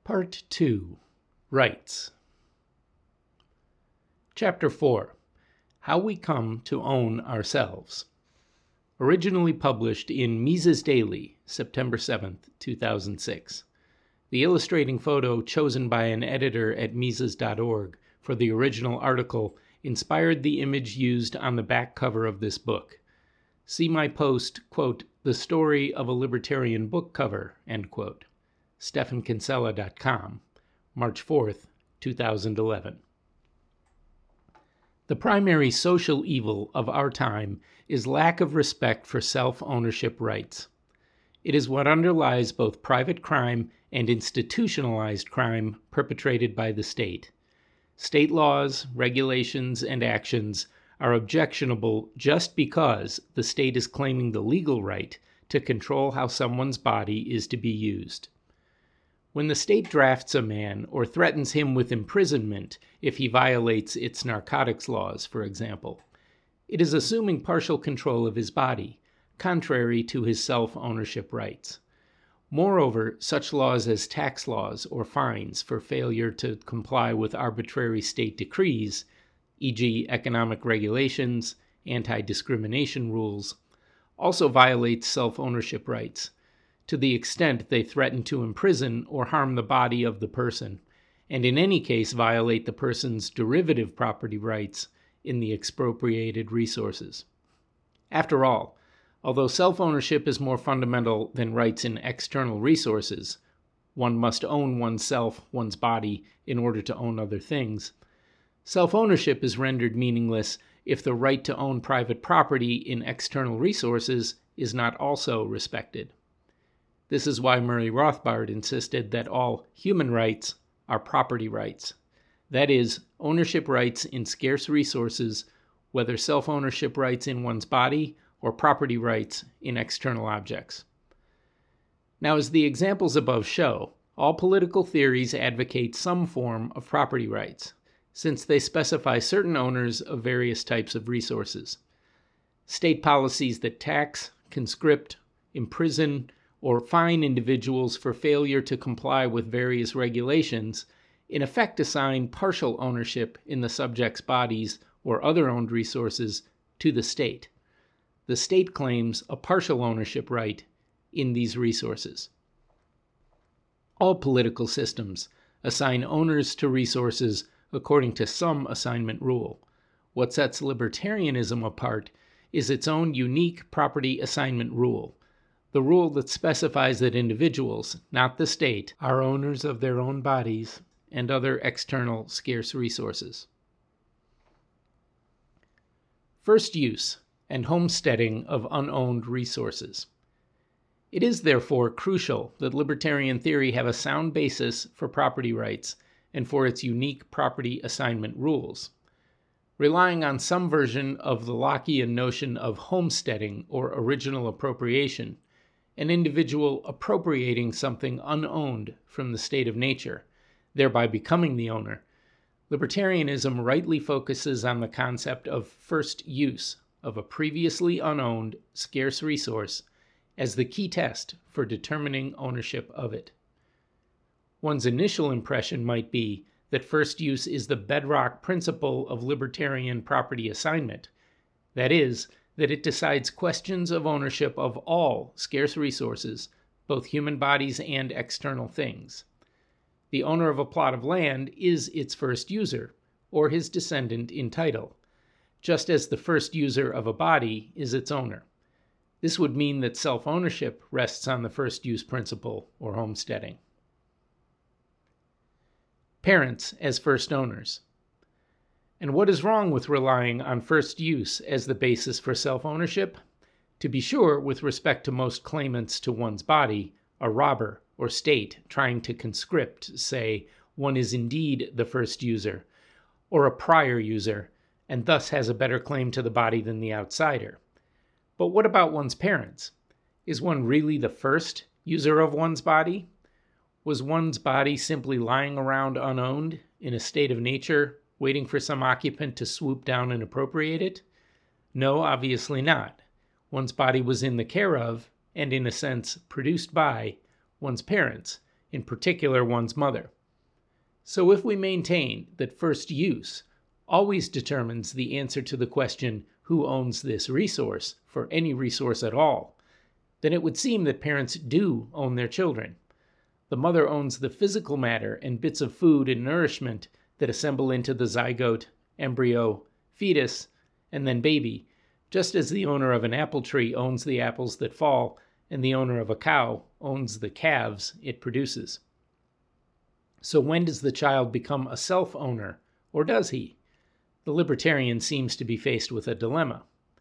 Part 2. Rights. Chapter 4. How We Come to Own Ourselves. Originally published in Mises Daily, September 7, 2006. The illustrating photo chosen by an editor at Mises.org for the original article inspired the image used on the back cover of this book. See my post, quote, "The Story of a Libertarian Book Cover," end quote. StefanKinsella.com, March 4, 2011. The primary social evil of our time is lack of respect for self-ownership rights. It is what underlies both private crime and institutionalized crime perpetrated by the state. State laws, regulations, and actions are objectionable just because the state is claiming the legal right to control how someone's body is to be used. When the state drafts a man or threatens him with imprisonment if he violates its narcotics laws, for example, it is assuming partial control of his body, contrary to his self-ownership rights. Moreover, such laws as tax laws or fines for failure to comply with arbitrary state decrees, e.g., economic regulations, anti-discrimination rules, also violate self-ownership rights, to the extent they threaten to imprison or harm the body of the person, and in any case violate the person's derivative property rights in the expropriated resources. After all, although self-ownership is more fundamental than rights in external resources, one must own oneself, one's body, in order to own other things, self-ownership is rendered meaningless if the right to own private property in external resources is not also respected. This is why Murray Rothbard insisted that all human rights are property rights. That is, ownership rights in scarce resources, whether self-ownership rights in one's body or property rights in external objects. Now, as the examples above show, all political theories advocate some form of property rights, since they specify certain owners of various types of resources. State policies that tax, conscript, imprison, or fine individuals for failure to comply with various regulations, in effect assign partial ownership in the subject's bodies or other owned resources to the state. The state claims a partial ownership right in these resources. All political systems assign owners to resources according to some assignment rule. What sets libertarianism apart is its own unique property assignment rule, the rule that specifies that individuals, not the state, are owners of their own bodies and other external scarce resources. First use and homesteading of unowned resources. It is therefore crucial that libertarian theory have a sound basis for property rights and for its unique property assignment rules. Relying on some version of the Lockean notion of homesteading or original appropriation, an individual appropriating something unowned from the state of nature, thereby becoming the owner, libertarianism rightly focuses on the concept of first use of a previously unowned, scarce resource as the key test for determining ownership of it. One's initial impression might be that first use is the bedrock principle of libertarian property assignment, that is, that it decides questions of ownership of all scarce resources, both human bodies and external things. The owner of a plot of land is its first user, or his descendant in title, just as the first user of a body is its owner. This would mean that self-ownership rests on the first use principle, or homesteading. Parents as first owners. And what is wrong with relying on first use as the basis for self-ownership? To be sure, with respect to most claimants to one's body, a robber or state trying to conscript, say, one is indeed the first user, or a prior user, and thus has a better claim to the body than the outsider. But what about one's parents? Is one really the first user of one's body? Was one's body simply lying around unowned, in a state of nature, waiting for some occupant to swoop down and appropriate it? No, obviously not. One's body was in the care of, and in a sense produced by, one's parents, in particular one's mother. So if we maintain that first use always determines the answer to the question, who owns this resource, for any resource at all, then it would seem that parents do own their children. The mother owns the physical matter and bits of food and nourishment that assemble into the zygote, embryo, fetus, and then baby, just as the owner of an apple tree owns the apples that fall and the owner of a cow owns the calves it produces. So when does the child become a self-owner, or does he? The libertarian seems to be faced with a dilemma.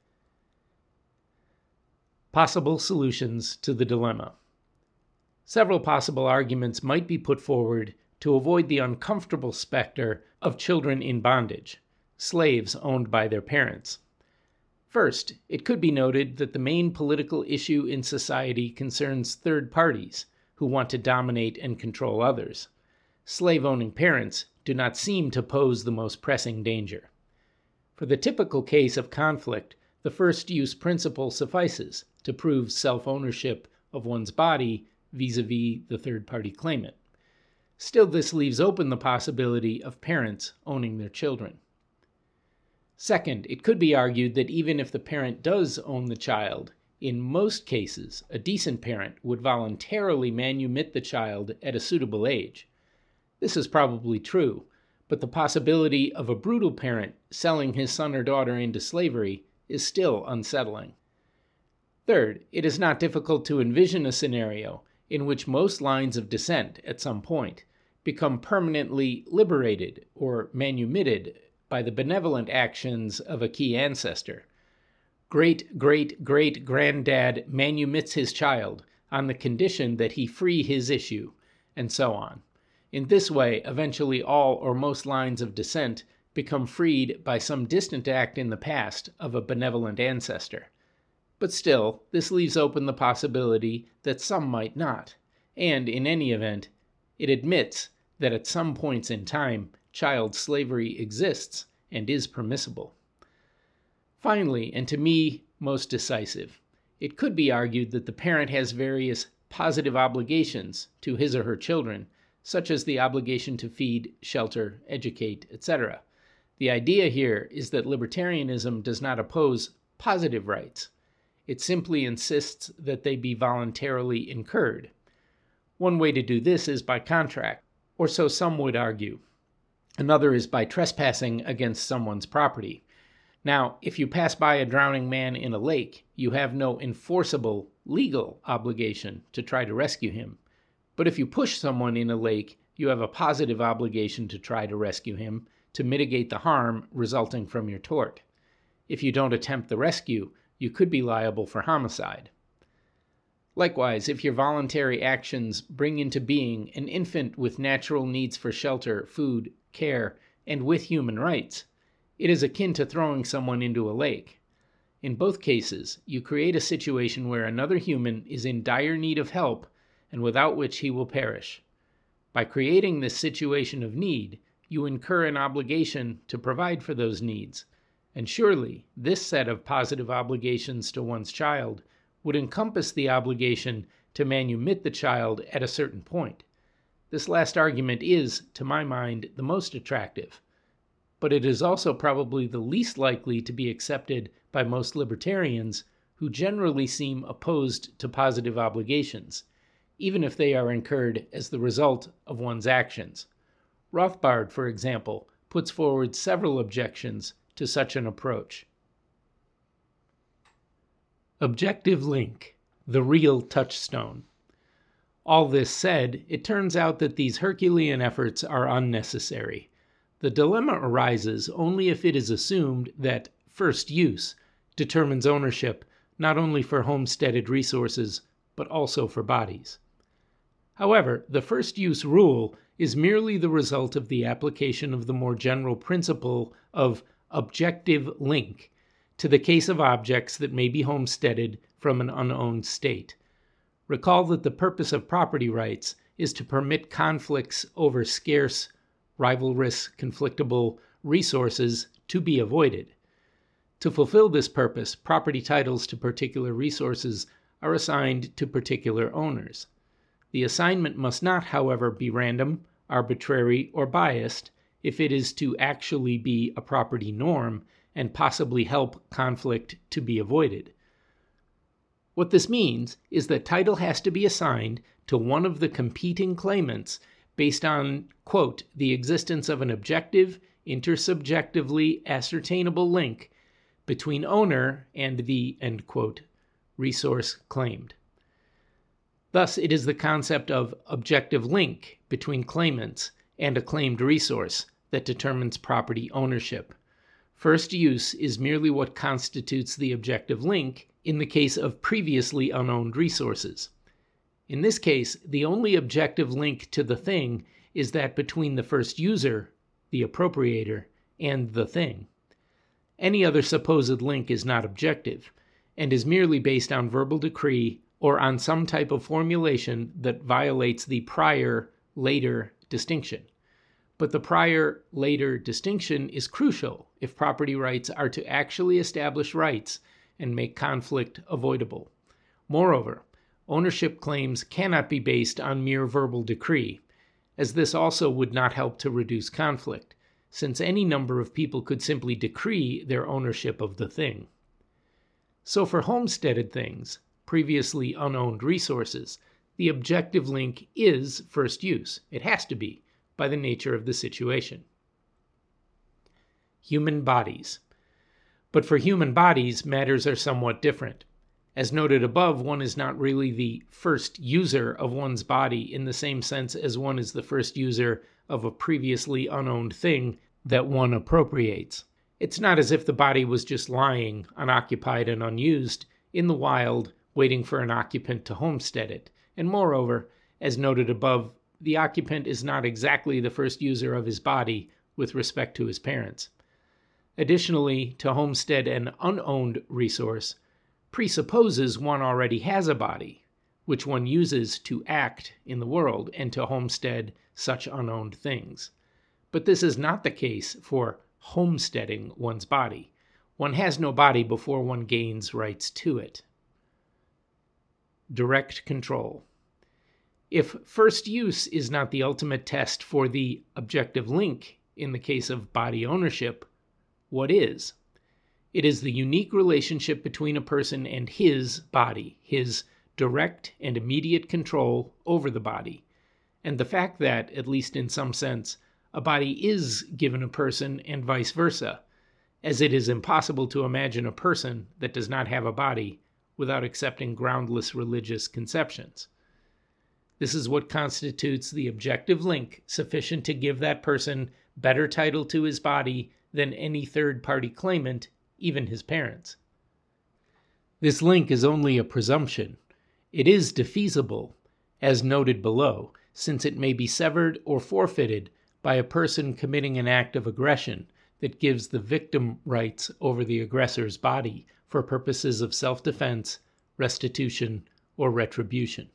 Possible solutions to the dilemma. Several possible arguments might be put forward to avoid the uncomfortable specter of children in bondage, slaves owned by their parents. First, it could be noted that the main political issue in society concerns third parties who want to dominate and control others. Slave-owning parents do not seem to pose the most pressing danger. For the typical case of conflict, the first-use principle suffices to prove self-ownership of one's body vis-a-vis the third-party claimant. Still, this leaves open the possibility of parents owning their children. Second, it could be argued that even if the parent does own the child, in most cases, a decent parent would voluntarily manumit the child at a suitable age. This is probably true, but the possibility of a brutal parent selling his son or daughter into slavery is still unsettling. Third, it is not difficult to envision a scenario in which most lines of descent, at some point, become permanently liberated or manumitted by the benevolent actions of a key ancestor. Great-great-great-granddad manumits his child on the condition that he free his issue, and so on. In this way, eventually all or most lines of descent become freed by some distant act in the past of a benevolent ancestor. But still, this leaves open the possibility that some might not, and in any event, it admits that at some points in time, child slavery exists and is permissible. Finally, and to me most decisive, it could be argued that the parent has various positive obligations to his or her children, such as the obligation to feed, shelter, educate, etc. The idea here is that libertarianism does not oppose positive rights. It simply insists that they be voluntarily incurred. One way to do this is by contract, or so some would argue. Another is by trespassing against someone's property. Now, if you pass by a drowning man in a lake, you have no enforceable legal obligation to try to rescue him. But if you push someone in a lake, you have a positive obligation to try to rescue him, to mitigate the harm resulting from your tort. If you don't attempt the rescue, you could be liable for homicide. Likewise, if your voluntary actions bring into being an infant with natural needs for shelter, food, care, and with human rights, it is akin to throwing someone into a lake. In both cases, you create a situation where another human is in dire need of help and without which he will perish. By creating this situation of need, you incur an obligation to provide for those needs, and surely this set of positive obligations to one's child would encompass the obligation to manumit the child at a certain point. This last argument is, to my mind, the most attractive, but it is also probably the least likely to be accepted by most libertarians, who generally seem opposed to positive obligations, even if they are incurred as the result of one's actions. Rothbard, for example, puts forward several objections to such an approach. Objective link, the real touchstone. All this said, it turns out that these Herculean efforts are unnecessary. The dilemma arises only if it is assumed that first use determines ownership not only for homesteaded resources, but also for bodies. However, the first use rule is merely the result of the application of the more general principle of objective link to the case of objects that may be homesteaded from an unowned state. Recall that the purpose of property rights is to permit conflicts over scarce, rivalrous, conflictable resources to be avoided. To fulfill this purpose, property titles to particular resources are assigned to particular owners. The assignment must not, however, be random, arbitrary, or biased if it is to actually be a property norm and possibly help conflict to be avoided. What this means is that title has to be assigned to one of the competing claimants based on, quote, the existence of an objective, intersubjectively ascertainable link between owner and the, end quote, resource claimed. Thus, it is the concept of objective link between claimants and a claimed resource that determines property ownership. First use is merely what constitutes the objective link in the case of previously unowned resources. In this case, the only objective link to the thing is that between the first user, the appropriator, and the thing. Any other supposed link is not objective, and is merely based on verbal decree or on some type of formulation that violates the prior-later distinction. But the prior-later distinction is crucial if property rights are to actually establish rights and make conflict avoidable. Moreover, ownership claims cannot be based on mere verbal decree, as this also would not help to reduce conflict, since any number of people could simply decree their ownership of the thing. So for homesteaded things, previously unowned resources, the objective link is first use. It has to be, by the nature of the situation. Human bodies. But for human bodies, matters are somewhat different. As noted above, one is not really the first user of one's body in the same sense as one is the first user of a previously unowned thing that one appropriates. It's not as if the body was just lying, unoccupied and unused, in the wild, waiting for an occupant to homestead it. And moreover, as noted above, the occupant is not exactly the first user of his body with respect to his parents. Additionally, to homestead an unowned resource presupposes one already has a body, which one uses to act in the world and to homestead such unowned things. But this is not the case for homesteading one's body. One has no body before one gains rights to it. Direct control. If first use is not the ultimate test for the objective link in the case of body ownership, what is? It is the unique relationship between a person and his body, his direct and immediate control over the body, and the fact that, at least in some sense, a body is given a person and vice versa, as it is impossible to imagine a person that does not have a body without accepting groundless religious conceptions. This is what constitutes the objective link sufficient to give that person better title to his body than any third-party claimant, even his parents. This link is only a presumption. It is defeasible, as noted below, since it may be severed or forfeited by a person committing an act of aggression that gives the victim rights over the aggressor's body for purposes of self-defense, restitution, or retribution.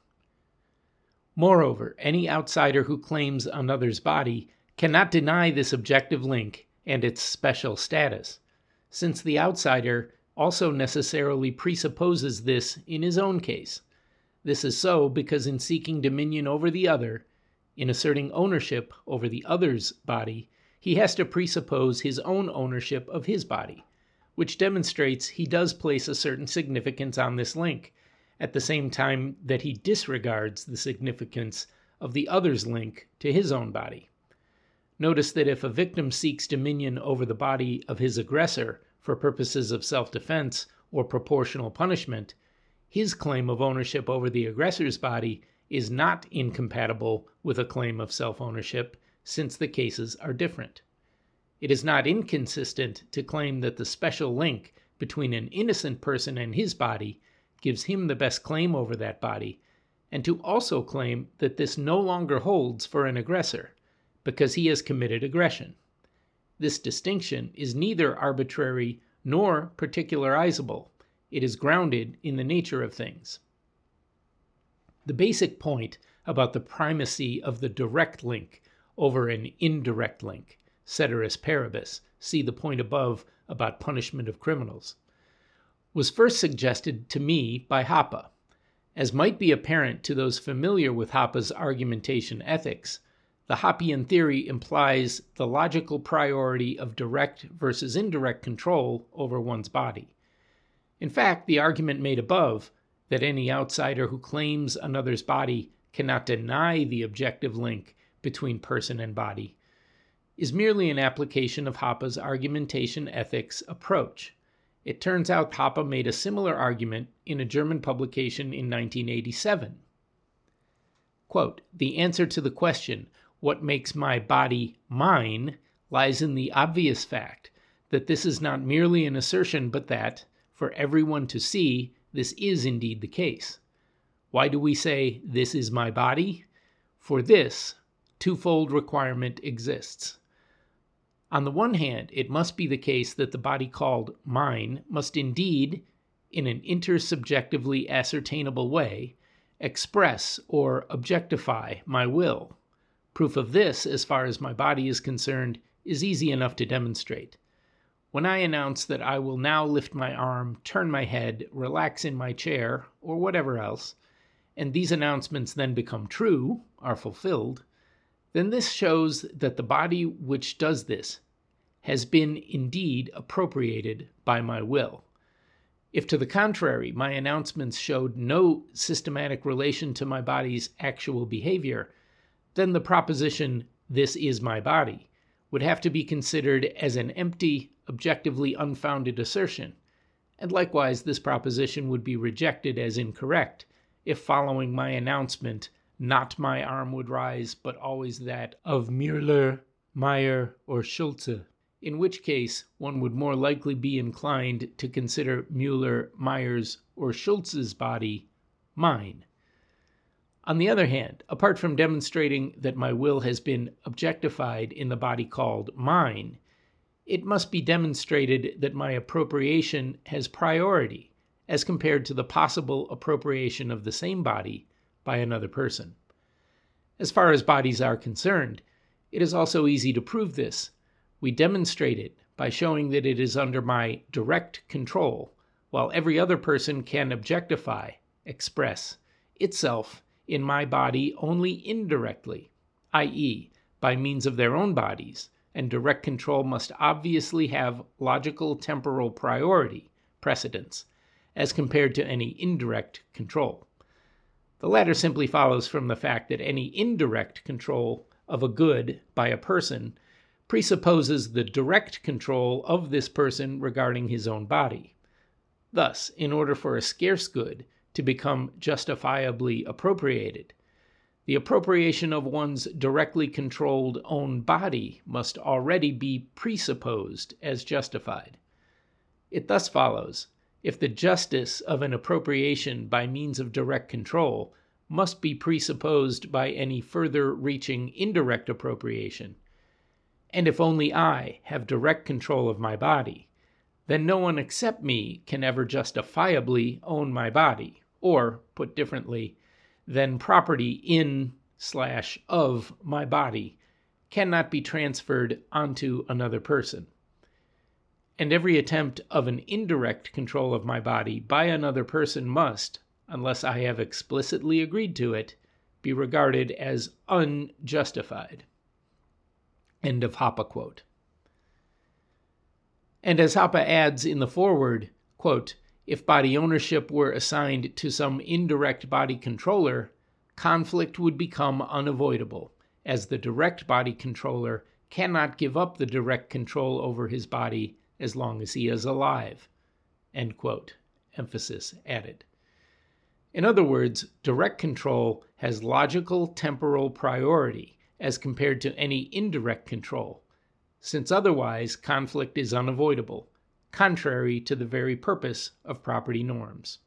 Moreover, any outsider who claims another's body cannot deny this objective link and its special status, since the outsider also necessarily presupposes this in his own case. This is so because in seeking dominion over the other, in asserting ownership over the other's body, he has to presuppose his own ownership of his body, which demonstrates he does place a certain significance on this link, at the same time that he disregards the significance of the other's link to his own body. Notice that if a victim seeks dominion over the body of his aggressor for purposes of self-defense or proportional punishment, his claim of ownership over the aggressor's body is not incompatible with a claim of self-ownership, since the cases are different. It is not inconsistent to claim that the special link between an innocent person and his body gives him the best claim over that body, and to also claim that this no longer holds for an aggressor, because he has committed aggression. This distinction is neither arbitrary nor particularizable. It is grounded in the nature of things. The basic point about the primacy of the direct link over an indirect link, ceteris paribus, see the point above about punishment of criminals, was first suggested to me by Hoppe, As might be apparent to those familiar with Hoppe's argumentation ethics, the Hoppian theory implies the logical priority of direct versus indirect control over one's body. In fact, the argument made above, that any outsider who claims another's body cannot deny the objective link between person and body, is merely an application of Hoppe's argumentation ethics approach. It turns out Hoppe made a similar argument in a German publication in 1987. Quote, "The answer to the question, what makes my body mine, lies in the obvious fact that this is not merely an assertion, but that, for everyone to see, this is indeed the case. Why do we say, 'This is my body'? For this, twofold requirement exists. On the one hand, it must be the case that the body called mine must indeed, in an intersubjectively ascertainable way, express or objectify my will. Proof of this, as far as my body is concerned, is easy enough to demonstrate. When I announce that I will now lift my arm, turn my head, relax in my chair, or whatever else, and these announcements then become true, are fulfilled, then this shows that the body which does this has been indeed appropriated by my will. If to the contrary, my announcements showed no systematic relation to my body's actual behavior, then the proposition, 'This is my body,' would have to be considered as an empty, objectively unfounded assertion, and likewise this proposition would be rejected as incorrect if following my announcement, not my arm would rise, but always that of Müller, Meyer, or Schulze, in which case one would more likely be inclined to consider Müller, Meyer's, or Schulze's body mine. On the other hand, apart from demonstrating that my will has been objectified in the body called mine, it must be demonstrated that my appropriation has priority as compared to the possible appropriation of the same body by another person. As far as bodies are concerned, it is also easy to prove this. We demonstrate it by showing that it is under my direct control, while every other person can objectify, express, itself in my body only indirectly, i.e., by means of their own bodies, and direct control must obviously have logical temporal priority, precedence, as compared to any indirect control. The latter simply follows from the fact that any indirect control of a good by a person presupposes the direct control of this person regarding his own body. Thus, in order for a scarce good to become justifiably appropriated, the appropriation of one's directly controlled own body must already be presupposed as justified. It thus follows, if the justice of an appropriation by means of direct control must be presupposed by any further reaching indirect appropriation, and if only I have direct control of my body, then no one except me can ever justifiably own my body, or, put differently, then property in/of my body cannot be transferred onto another person. And every attempt of an indirect control of my body by another person must, unless I have explicitly agreed to it, be regarded as unjustified." End of Hoppe quote. And as Hoppe adds in the foreword, quote, "If body ownership were assigned to some indirect body controller, conflict would become unavoidable, as the direct body controller cannot give up the direct control over his body as long as he is alive." End quote. Emphasis added. In other words, direct control has logical temporal priority as compared to any indirect control, since otherwise conflict is unavoidable, contrary to the very purpose of property norms.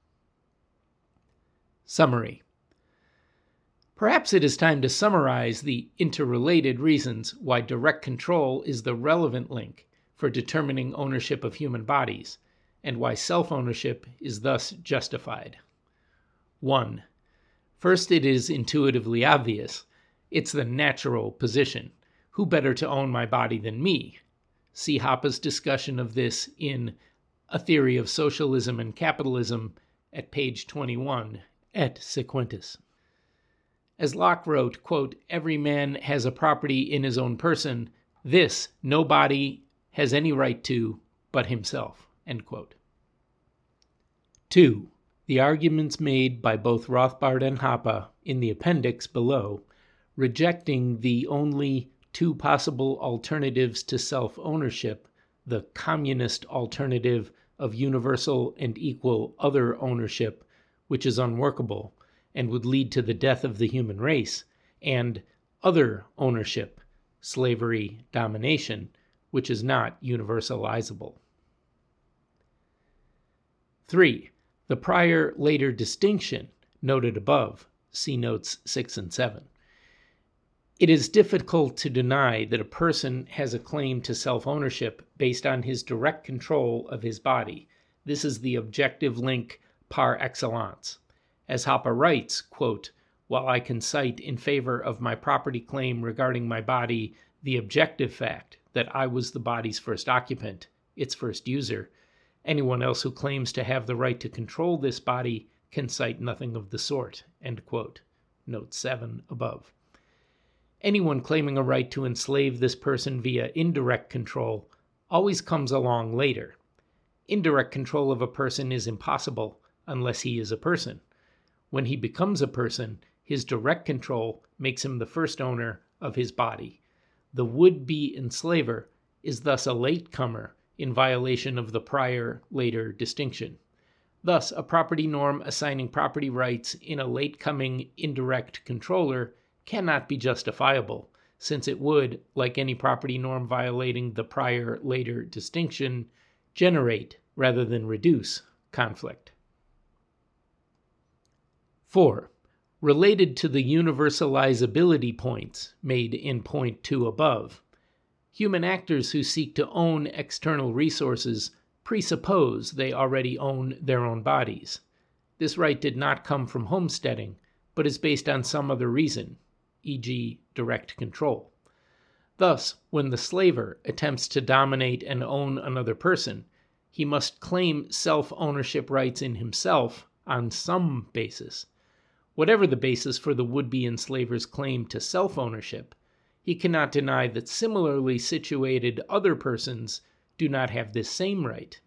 Summary. Perhaps it is time to summarize the interrelated reasons why direct control is the relevant link for determining ownership of human bodies, and why self-ownership is thus justified. 1. First, it is intuitively obvious. It's the natural position. Who better to own my body than me? See Hoppe's discussion of this in A Theory of Socialism and Capitalism at page 21 et sequentis. As Locke wrote, quote, "Every man has a property in his own person. This no body has any right to but himself." End quote. 2. The arguments made by both Rothbard and Hoppe in the appendix below, rejecting the only two possible alternatives to self-ownership, the communist alternative of universal and equal other ownership, which is unworkable and would lead to the death of the human race, and other ownership, slavery, domination, which is not universalizable. 3. The prior-later distinction noted above, see notes 6 and 7. It is difficult to deny that a person has a claim to self-ownership based on his direct control of his body. This is the objective link par excellence. As Hoppe writes, quote, "While I can cite in favor of my property claim regarding my body the objective fact that I was the body's first occupant, its first user, anyone else who claims to have the right to control this body can cite nothing of the sort." End quote. Note 7 above. Anyone claiming a right to enslave this person via indirect control always comes along later. Indirect control of a person is impossible unless he is a person. When he becomes a person, his direct control makes him the first owner of his body. The would-be enslaver is thus a latecomer in violation of the prior-later distinction. Thus, a property norm assigning property rights in a late-coming indirect controller cannot be justifiable, since it would, like any property norm violating the prior-later distinction, generate rather than reduce conflict. 4. Related to the universalizability points made in point 2 above, human actors who seek to own external resources presuppose they already own their own bodies. This right did not come from homesteading, but is based on some other reason, e.g., direct control. Thus, when the slaver attempts to dominate and own another person, he must claim self-ownership rights in himself on some basis. Whatever the basis for the would-be enslaver's claim to self-ownership, he cannot deny that similarly situated other persons do not have this same right.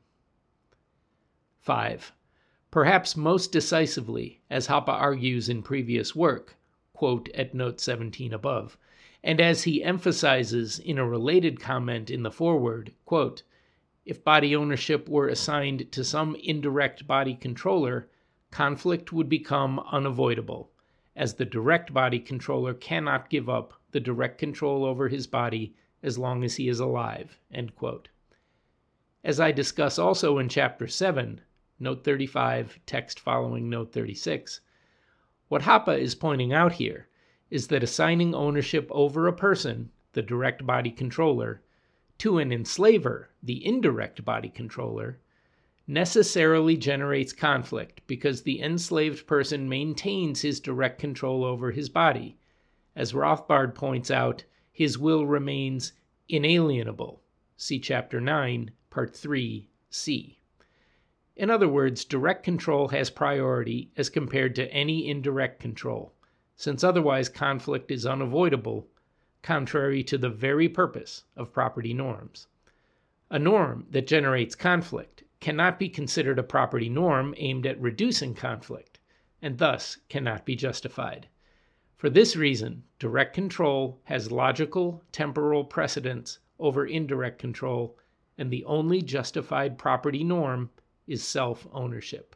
5. Perhaps most decisively, as Hoppe argues in previous work, quote at note 17 above, and as he emphasizes in a related comment in the foreword, quote, "If body ownership were assigned to some indirect body controller, conflict would become unavoidable, as the direct body controller cannot give up the direct control over his body as long as he is alive." End quote. As I discuss also in Chapter 7, Note 35, text following Note 36, what Hoppe is pointing out here is that assigning ownership over a person, the direct body controller, to an enslaver, the indirect body controller, necessarily generates conflict because the enslaved person maintains his direct control over his body. As Rothbard points out, his will remains inalienable. See Chapter 9, Part 3c. In other words, direct control has priority as compared to any indirect control, since otherwise conflict is unavoidable, contrary to the very purpose of property norms. A norm that generates conflict cannot be considered a property norm aimed at reducing conflict, and thus cannot be justified. For this reason, direct control has logical temporal precedence over indirect control, and the only justified property norm is self-ownership.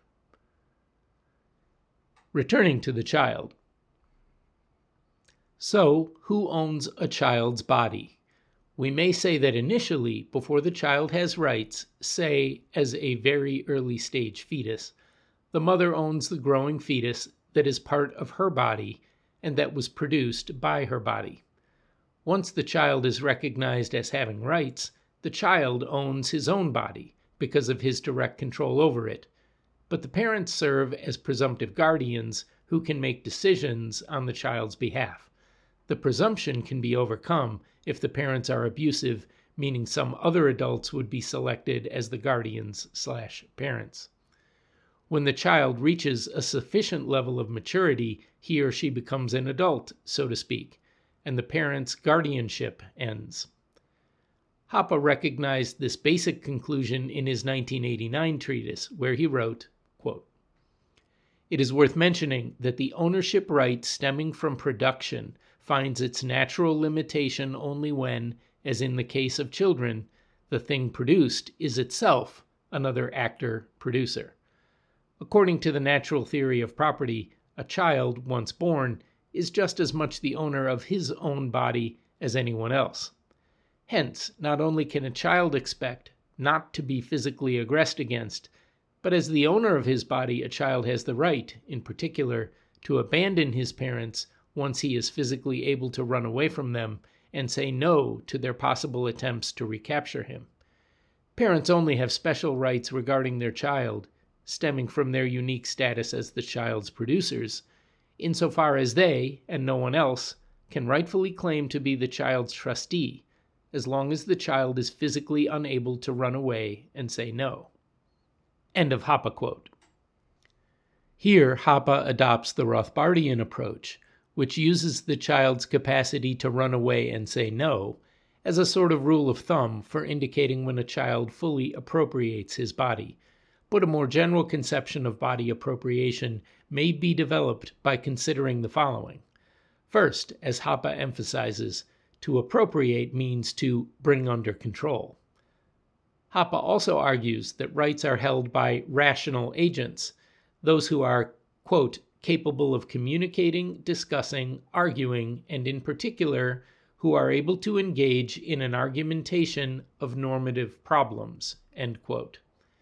Returning to the child. So, who owns a child's body? We may say that initially, before the child has rights, say, as a very early stage fetus, the mother owns the growing fetus that is part of her body and that was produced by her body. Once the child is recognized as having rights, the child owns his own body because of his direct control over it, but the parents serve as presumptive guardians who can make decisions on the child's behalf. The presumption can be overcome if the parents are abusive, meaning some other adults would be selected as the guardians/parents. When the child reaches a sufficient level of maturity, he or she becomes an adult, so to speak, and the parent's guardianship ends. Hoppe recognized this basic conclusion in his 1989 treatise, where he wrote, quote, "It is worth mentioning that the ownership right stemming from production finds its natural limitation only when, as in the case of children, the thing produced is itself another actor-producer. According to the natural theory of property, a child, once born, is just as much the owner of his own body as anyone else. Hence, not only can a child expect not to be physically aggressed against, but as the owner of his body, a child has the right, in particular, to abandon his parents once he is physically able to run away from them and say no to their possible attempts to recapture him. Parents only have special rights regarding their child, stemming from their unique status as the child's producers, insofar as they, and no one else, can rightfully claim to be the child's trustee, as long as the child is physically unable to run away and say no." End of Hoppe quote. Here, Hoppe adopts the Rothbardian approach, which uses the child's capacity to run away and say no as a sort of rule of thumb for indicating when a child fully appropriates his body. But a more general conception of body appropriation may be developed by considering the following. First, as Hoppe emphasizes, to appropriate means to bring under control. Hoppe also argues that rights are held by rational agents, those who are, quote, "capable of communicating, discussing, arguing, and in particular, who are able to engage in an argumentation of normative problems," end quote.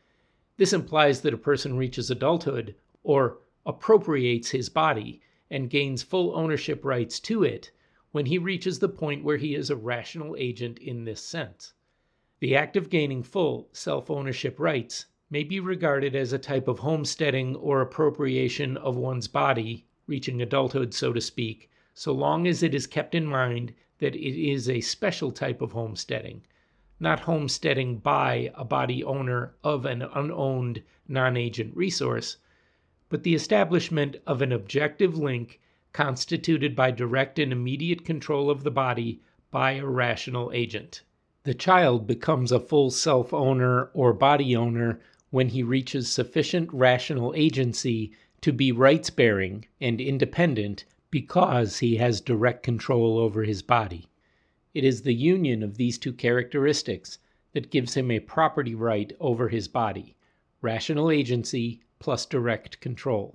This implies that a person reaches adulthood, or appropriates his body, and gains full ownership rights to it when he reaches the point where he is a rational agent in this sense. The act of gaining full self-ownership rights may be regarded as a type of homesteading or appropriation of one's body, reaching adulthood, so to speak, so long as it is kept in mind that it is a special type of homesteading, not homesteading by a body owner of an unowned non-agent resource, but the establishment of an objective link constituted by direct and immediate control of the body by a rational agent. The child becomes a full self-owner or body owner when he reaches sufficient rational agency to be rights-bearing and independent because he has direct control over his body. It is the union of these two characteristics that gives him a property right over his body, rational agency plus direct control.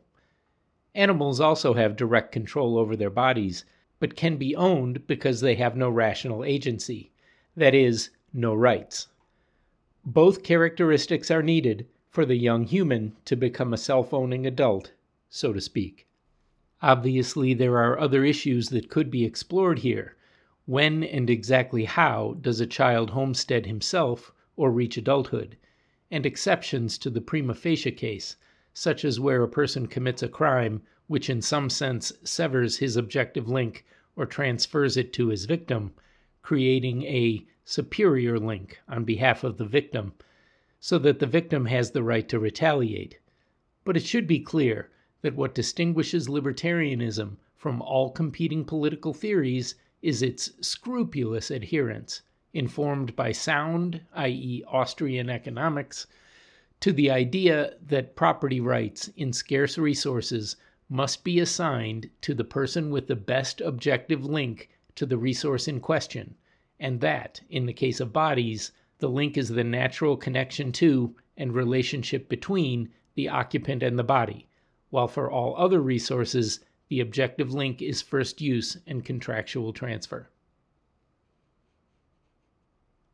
Animals also have direct control over their bodies, but can be owned because they have no rational agency, that is, no rights. Both characteristics are needed for the young human to become a self-owning adult, so to speak. Obviously, there are other issues that could be explored here. When and exactly how does a child homestead himself or reach adulthood? And exceptions to the prima facie case, such as where a person commits a crime which in some sense severs his objective link or transfers it to his victim, creating a superior link on behalf of the victim, so that the victim has the right to retaliate. But it should be clear that what distinguishes libertarianism from all competing political theories is its scrupulous adherence, informed by sound, i.e., Austrian economics, to the idea that property rights in scarce resources must be assigned to the person with the best objective link to the resource in question, and that, in the case of bodies, the link is the natural connection to and relationship between the occupant and the body, while for all other resources, the objective link is first use and contractual transfer.